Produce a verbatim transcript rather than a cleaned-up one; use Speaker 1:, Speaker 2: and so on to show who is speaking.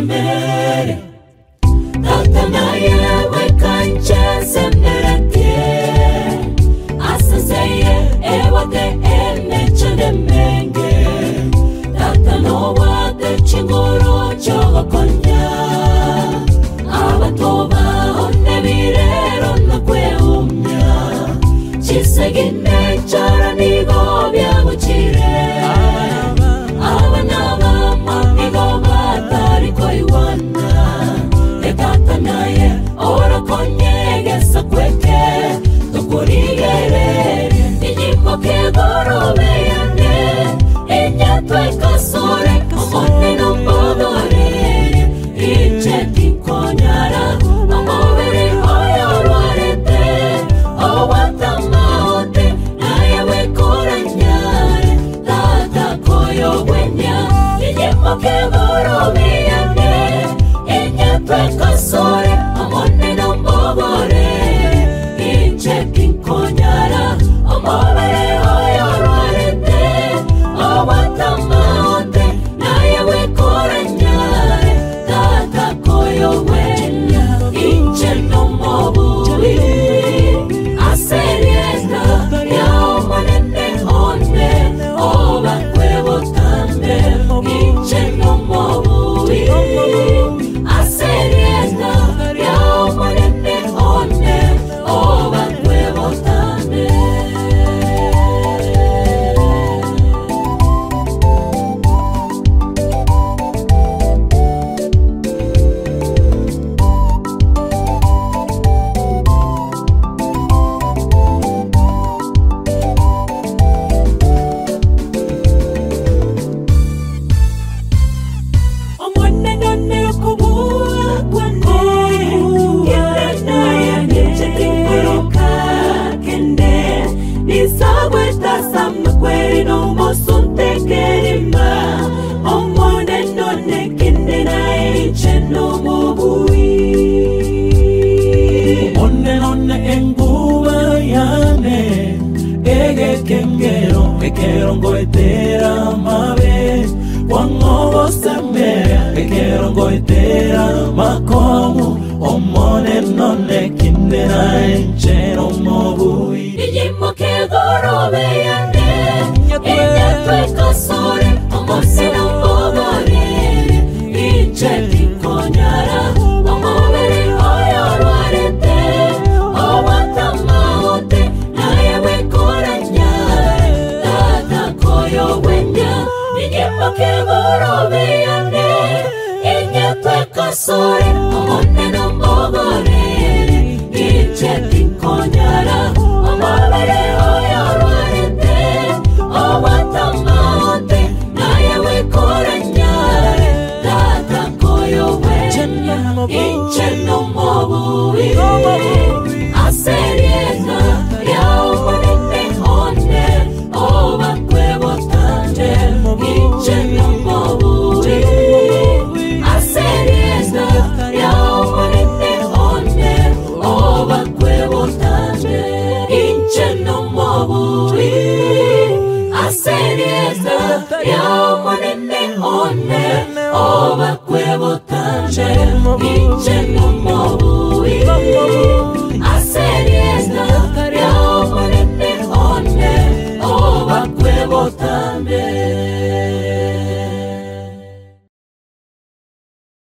Speaker 1: semere Tata na yewe kanche semnerete Asaseye ewate ene chene menge Tata no wate chingoro chogo konya Abatoba onne virero na kwe umya Chisegine chara nigo vya buchire Avanava manigo batari koiwana Ekata naye oro konyege sakweke Tukurigere Nijimbo ke goro veyane Enya tue kasore Omone no podore Iche kinkonyara Omovere hoyo ruarete Owata maote Naye we koranyare Tata koyo wenya Nijimbo ke goro veyane Enya tue kasore Omone no podore Iche kinkonyara Omovere hoyo ruarete Owata maote Naye we koranyare Tata koyo wenya Inche no mobui Aserieta Yao manene one Oba kwevo tande Inche no mobui Aserieta Yao manene one Oba kwevo tande
Speaker 2: Quiero goitera mabe Wango gosamea Quiero goitera makomu Omone none kindena enchero mobui
Speaker 1: Nijimbo ke goro veyane Enya tue kasore Omose no podore Iche kinkonyara Omovere hoyo ruarete Owata maote Naye we koranyare Tata koyo wenya Nijimbo ke goro veyane Enya tue kasore Omone no podore Iche kinkonyara Omovere hoyo ruarete Owata maote Naye we koranyare Tata koyo wenya Inche no mobui Aserieta Yao manene one Oba kwevo tande Inche no mobui Aserieta Yao manene one Oba kwevo tande Inche no mobui Aserieta Yao manene one Oba kwevo tande Inche no mobui